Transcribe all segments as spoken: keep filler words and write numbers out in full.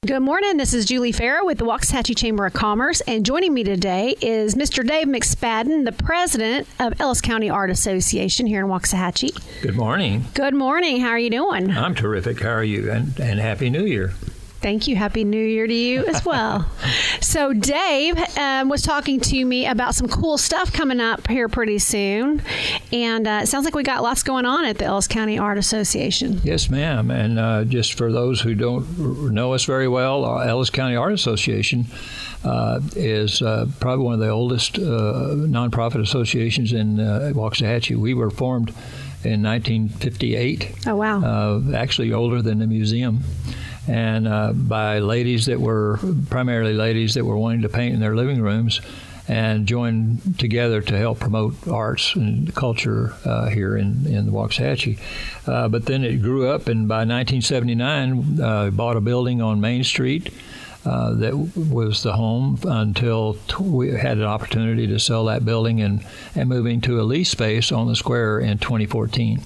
Good morning. This is Julie Farrow with the Waxahachie Chamber of Commerce, and joining me today is Mister Dave McSpadden, the president of Ellis County Art Association here in Waxahachie. Good morning. Good morning. How are you doing? I'm terrific. How are you? And, and Happy New Year. Thank you. Happy New Year to you as well. So Dave um, was talking to me about some cool stuff coming up here pretty soon. And uh, it sounds like we got lots going on at the Ellis County Art Association. Yes, ma'am. And uh, just for those who don't know us very well, uh, Ellis County Art Association uh, is uh, probably one of the oldest uh, nonprofit associations in uh, Waxahachie. We were formed in nineteen fifty-eight. Oh, wow. Uh, actually older than the museum. And uh, by ladies that were, primarily ladies that were wanting to paint in their living rooms and join together to help promote arts and culture uh, here in, in Waxahachie. Uh, but then it grew up, and by nineteen seventy-nine, uh, bought a building on Main Street uh, that was the home until t- we had an opportunity to sell that building and, and move into a lease space on the square in twenty fourteen.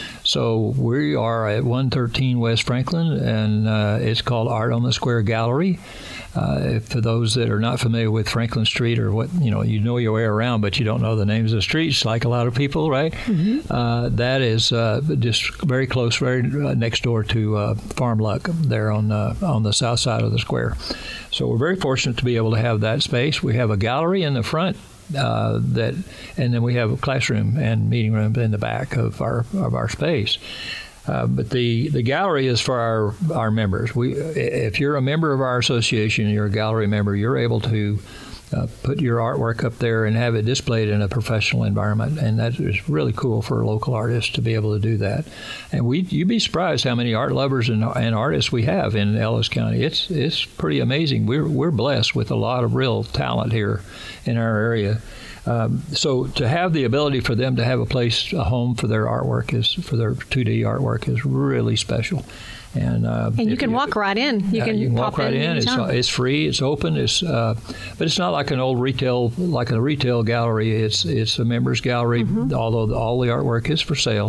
So we are at one thirteen West Franklin, and uh, it's called Art on the Square Gallery. Uh, for those that are not familiar with Franklin Street, or what, you know, you know your way around, but you don't know the names of the streets, like a lot of people, right? Mm-hmm. Uh, that is uh, just very close, very uh, next door to uh, Farm Luck, there on uh, on the south side of the square. So we're very fortunate to be able to have that space. We have a gallery in the front. Uh, that, and then we have a classroom and meeting room in the back of our of our space. Uh, but the, the gallery is for our our members. We, if you're a member of our association, you're a gallery member, you're able to uh, put your artwork up there and have it displayed in a professional environment, and that is really cool for local artists to be able to do that. And we, you'd be surprised how many art lovers and, and artists we have in Ellis County. It's it's pretty amazing. We're we're blessed with a lot of real talent here in our area. Um, so to have the ability for them to have a place, a home for their artwork, is for their two D artwork, is really special. And, uh, and you can you, walk right in. You uh, can, you can pop walk right in. in. It's, it's free. It's open. It's uh, but it's not like an old retail, like a retail gallery. It's it's a members gallery. Mm-hmm. Although all the artwork is for sale,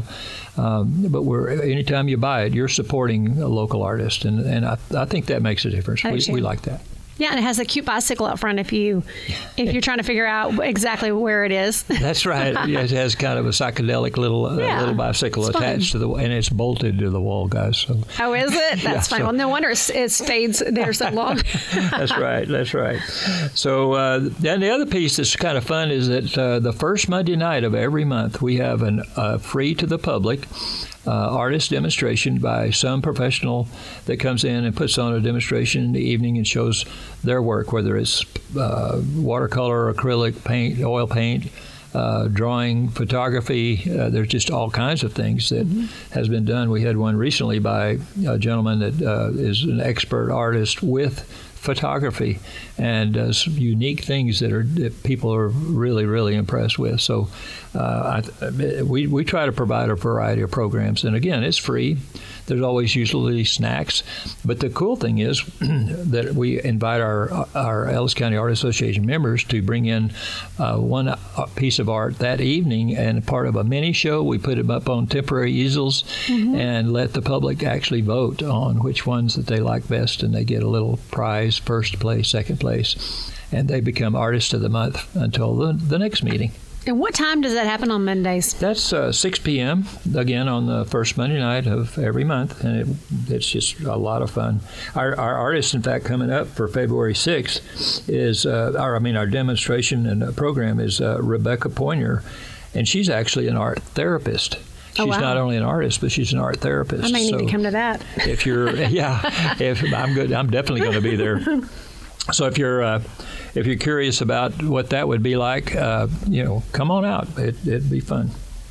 um, but we're anytime you buy it, you're supporting a local artist, and and I, I think that makes a difference. We, we like that. Yeah, and it has a cute bicycle up front if you if you're trying to figure out exactly where it is. That's right. It has kind of a psychedelic little uh, yeah, little bicycle attached fun. to the, and it's bolted to the wall, guys. So. Oh, is it? That's yeah, fine. so. Well, no wonder it, it stays there so long. That's right. That's right. So, uh, and the other piece that's kind of fun is that uh, the first Monday night of every month we have an uh, free to the public Uh, artist demonstration by some professional that comes in and puts on a demonstration in the evening and shows their work, whether it's uh, watercolor, acrylic, paint, oil paint, uh, drawing, photography. Uh, there's just all kinds of things that mm-hmm. has been done. We had one recently by a gentleman that uh, is an expert artist with photography and does unique things that are that people are really, really impressed with. So uh, I, we we try to provide a variety of programs, and again, it's free. There's always usually snacks, but the cool thing is that we invite our our Ellis County Art Association members to bring in uh, one piece of art that evening, and part of a mini show. We put them up on temporary easels mm-hmm. and let the public actually vote on which ones that they like best, and they get a little prize, first place, second place, and they become Artist of the Month until the, the next meeting. And what time does that happen on Mondays? That's uh, six p.m., again, on the first Monday night of every month, and it, it's just a lot of fun. Our, our artist, in fact, coming up for February sixth is, uh, our, I mean, our demonstration and program is uh, Rebecca Poinier, and she's actually an art therapist. She's oh, wow. not only an artist, but she's an art therapist. I may need so to come to that. If you're, yeah, if I'm good, I'm definitely going to be there. So if you're uh, if you're curious about what that would be like, uh, you know, come on out. It, it'd be fun.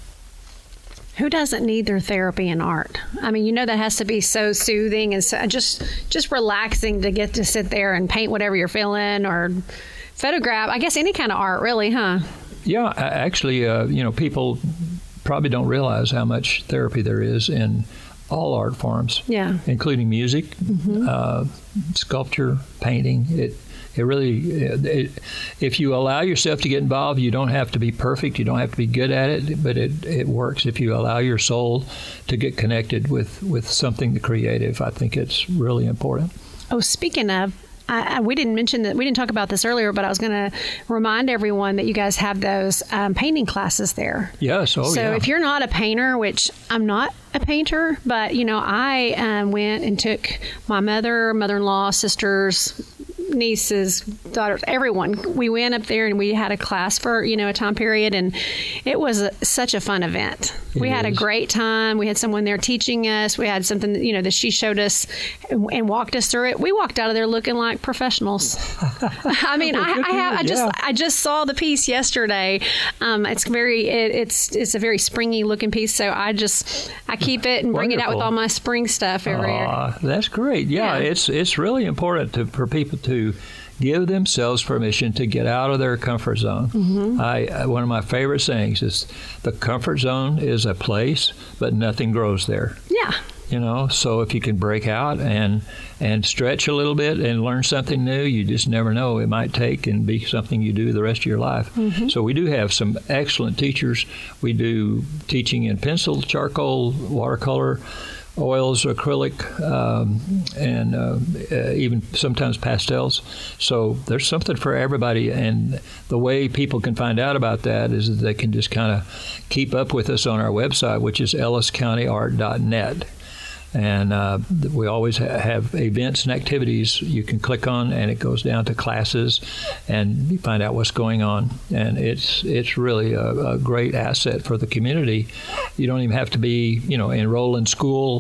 Who doesn't need their therapy in art? I mean, you know, that has to be so soothing and so just just relaxing to get to sit there and paint whatever you're feeling or photograph. I guess any kind of art, really, huh? Yeah, actually, uh, you know, people probably don't realize how much therapy there is in all art forms, yeah, including music, mm-hmm. uh, sculpture, painting. It it really, it, if you allow yourself to get involved, you don't have to be perfect. You don't have to be good at it, but it, it works. If you allow your soul to get connected with, with something creative, I think it's really important. Oh, speaking of, I, I, we didn't mention that, we didn't talk about this earlier, but I was going to remind everyone that you guys have those um, painting classes there. Yes, oh so yeah. So if you're not a painter, which I'm not a painter, but, you know, I um, went and took my mother, mother-in-law, sisters, nieces, daughters, everyone. We went up there and we had a class for, you know, a time period, and it was a, such a fun event. It we is. had a great time. We had someone there teaching us. We had something, you know, that she showed us and, and walked us through it. We walked out of there looking like professionals. I mean, well, I, I have, I just, yeah. I just saw the piece yesterday. Um, it's very, it, it's, it's a very springy looking piece. So I just, I keep it and bring Wonderful. it out with all my spring stuff every year. Uh, that's great. Yeah, yeah, it's, it's really important to, for people to give themselves permission to get out of their comfort zone. Mm-hmm. I, one of my favorite sayings is the comfort zone is a place, but nothing grows there. Yeah. You know, so if you can break out and and stretch a little bit and learn something new, you just never know. It might take and be something you do the rest of your life. Mm-hmm. So we do have some excellent teachers. We do teaching in pencil, charcoal, watercolor, oils, acrylic, um, and uh, uh, even sometimes pastels. So there's something for everybody. And the way people can find out about that is that they can just kind of keep up with us on our website, which is ellis county art dot net. And uh, we always ha- have events and activities you can click on, and it goes down to classes, and you find out what's going on. And it's it's really a, a great asset for the community. You don't even have to be, you know, enroll in school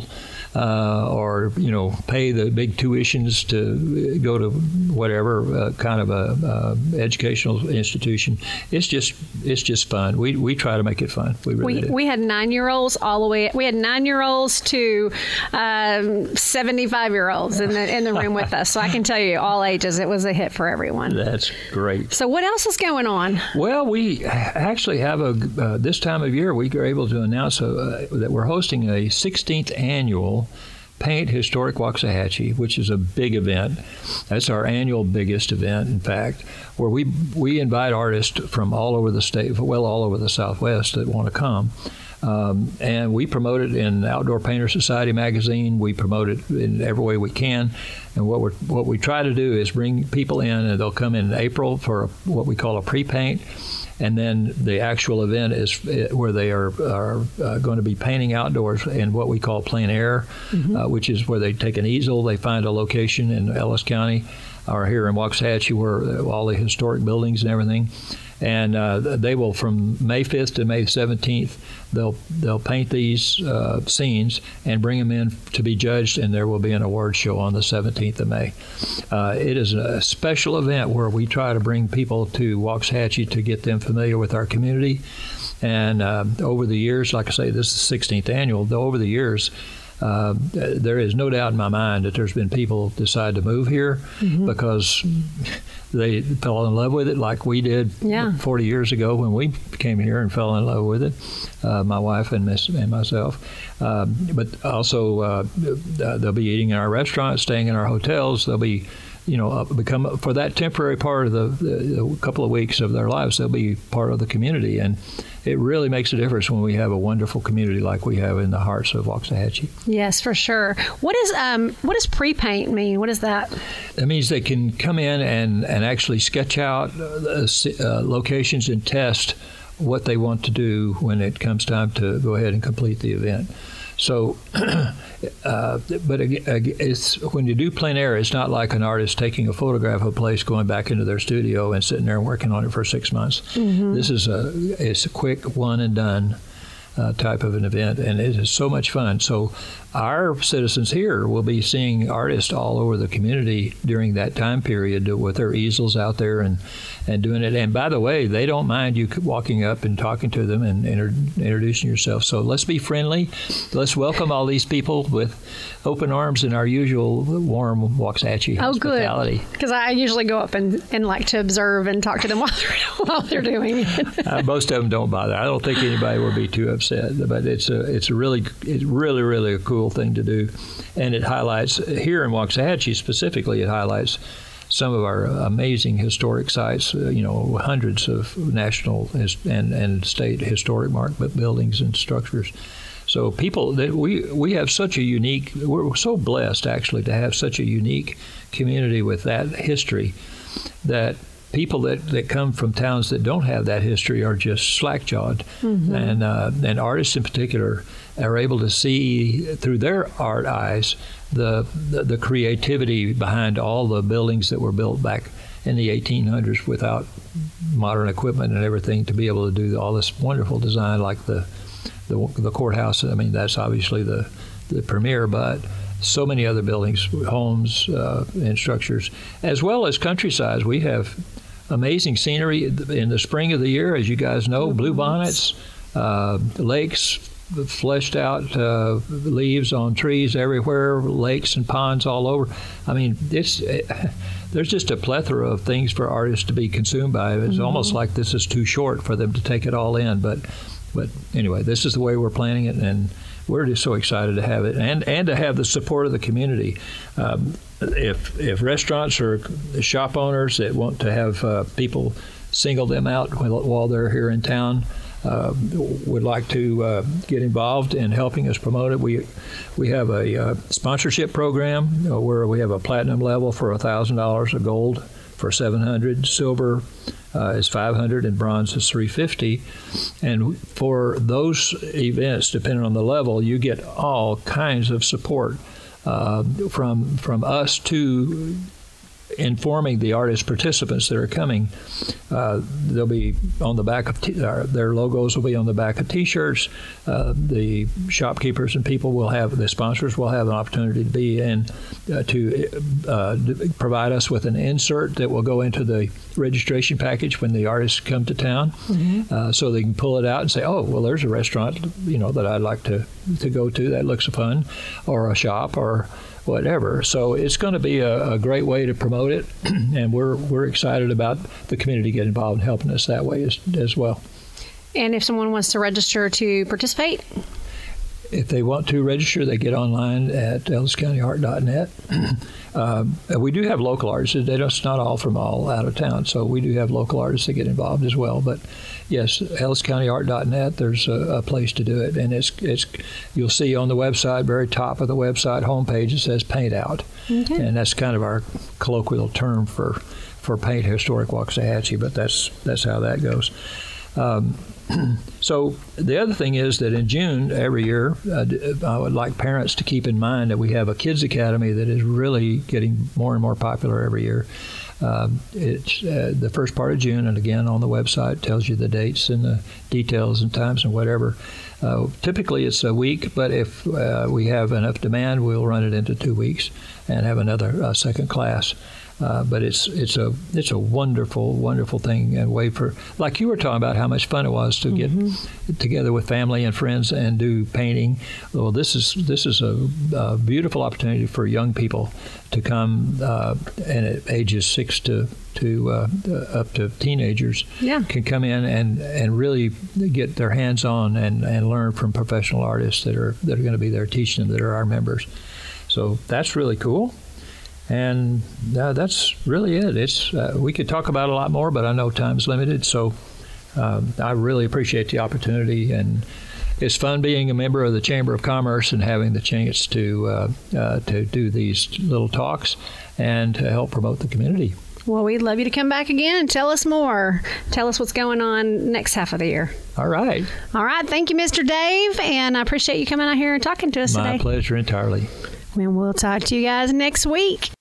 uh, or, you know, pay the big tuitions to go to whatever uh, kind of a uh, educational institution. It's just it's just fun. We we try to make it fun. We really we, do. We had nine-year-olds all the way. We had nine-year-olds to Um, seventy-five-year-olds in the in the room with us. So I can tell you, all ages, it was a hit for everyone. That's great. So what else is going on? Well, we actually have a, uh, this time of year, we are able to announce a, uh, that we're hosting a sixteenth annual Paint Historic Waxahachie, which is a big event. That's our annual biggest event, in fact, where we we invite artists from all over the state, well, all over the Southwest that want to come. Um, and we promote it in Outdoor Painter Society magazine. We promote it in every way we can. And what we what we try to do is bring people in, and they'll come in April for a, what we call a pre-paint. And then the actual event is where they are, are uh, going to be painting outdoors in what we call plein air, mm-hmm. uh, which is where they take an easel, they find a location in Ellis County or here in Waxahachie where all the historic buildings and everything. And uh, they will, from May fifth to May seventeenth, they'll they'll paint these uh, scenes and bring them in to be judged, and there will be an award show on the seventeenth of May. Uh, it is a special event where we try to bring people to Waxahachie to get them familiar with our community. And uh, over the years, like I say, this is the sixteenth annual, over the years, Uh, there is no doubt in my mind that there's been people decide to move here mm-hmm. because they fell in love with it like we did yeah. forty years ago when we came here and fell in love with it, uh, my wife and, miss, and myself. Uh, but also uh, they'll be eating in our restaurants, staying in our hotels. They'll be, you know, become, for that temporary part of the, the, the couple of weeks of their lives, they'll be part of the community. And it really makes a difference when we have a wonderful community like we have in the hearts of Waxahachie. Yes, for sure. What is um what does pre-paint mean? What is that? It means they can come in and, and actually sketch out uh, uh, locations and test what they want to do when it comes time to go ahead and complete the event. So, uh, but it's when you do plein air, it's not like an artist taking a photograph of a place, going back into their studio and sitting there and working on it for six months. Mm-hmm. This is a it's a quick one and done uh, type of an event, and it is so much fun. So our citizens here will be seeing artists all over the community during that time period with their easels out there and, and doing it. And by the way, they don't mind you walking up and talking to them and inter- introducing yourself. So let's be friendly. Let's welcome all these people with open arms and our usual warm Waxahachie hospitality. Oh, good. Because I usually go up and, and like to observe and talk to them while they're, while they're doing it. uh, most of them don't bother. I don't think anybody will be too upset. But it's a it's a really it's really really a cool thing to do, and it highlights here in Waxahachie specifically. It highlights some of our amazing historic sites. Uh, you know, hundreds of national his, and and state historic mark buildings and structures. So people that we we have such a unique, we're so blessed actually to have such a unique community with that history, that people that, that come from towns that don't have that history are just slack-jawed. Mm-hmm. And uh, and artists in particular are able to see through their art eyes the, the the creativity behind all the buildings that were built back in the eighteen hundreds without modern equipment and everything, to be able to do all this wonderful design like the the, the courthouse. I mean, that's obviously the, the premier, but so many other buildings, homes, uh, and structures, as well as countryside. We have amazing scenery in the spring of the year, as you guys know, blue bonnets, uh, lakes, fleshed out uh, leaves on trees everywhere, lakes and ponds all over. I mean, it's it, there's just a plethora of things for artists to be consumed by. It's mm-hmm. almost like this is too short for them to take it all in. But but anyway, this is the way we're planning it, and we're just so excited to have it, and, and to have the support of the community. Um, if if restaurants or shop owners that want to have uh, people single them out while they're here in town uh, would like to uh, get involved in helping us promote it, we we have a uh, sponsorship program where we have a platinum level for one thousand dollars, a gold for seven hundred dollars, silver Uh, is five hundred dollars, and bronze is three hundred fifty dollars. And for those events, depending on the level, you get all kinds of support uh, from from us to informing the artist participants that are coming. Uh, they'll be on the back of t- uh, their logos will be on the back of T-shirts. Uh, the shopkeepers and people will have, the sponsors will have an opportunity to be in uh, to uh, provide us with an insert that will go into the registration package when the artists come to town, mm-hmm. uh, so they can pull it out and say, oh, well, there's a restaurant, you know, that I'd like to to go to. That looks fun, or a shop, or whatever. So it's going to be a, a great way to promote it, and we're we're excited about the community getting involved and helping us that way as, as well. And if someone wants to register to participate? If they want to register, they get online at ellis county art dot net. Um, we do have local artists. They don't, it's not all from all out of town, so we do have local artists that get involved as well. But yes, ellis county art dot net, there's a, a place to do it. And it's it's you'll see on the website, very top of the website homepage, it says Paint Out. Okay. And that's kind of our colloquial term for, for Paint Historic Waxahachie, but that's, that's how that goes. Um, So the other thing is that in June every year, uh, I would like parents to keep in mind that we have a Kids Academy that is really getting more and more popular every year. Um, it's uh, the first part of June, and again on the website tells you the dates and the details and times and whatever. Uh, typically it's a week, but if uh, we have enough demand, we'll run it into two weeks and have another uh, second class. Uh, but it's it's a it's a wonderful wonderful thing and way for, like you were talking about, how much fun it was to get mm-hmm. together with family and friends and do painting. Well, this is this is a, a beautiful opportunity for young people to come, uh, and at ages six to to uh, up to teenagers yeah. can come in and, and really get their hands on and, and learn from professional artists that are that are going to be there teaching them, that are our members. So that's really cool. And uh, that's really it. It's uh, we could talk about a lot more, but I know time's limited. So um, I really appreciate the opportunity, and it's fun being a member of the Chamber of Commerce and having the chance to uh, uh, to do these little talks and to help promote the community. Well, we'd love you to come back again and tell us more. Tell us what's going on next half of the year. All right. All right. Thank you, Mister Dave, and I appreciate you coming out here and talking to us My today. My pleasure entirely. And we'll talk to you guys next week.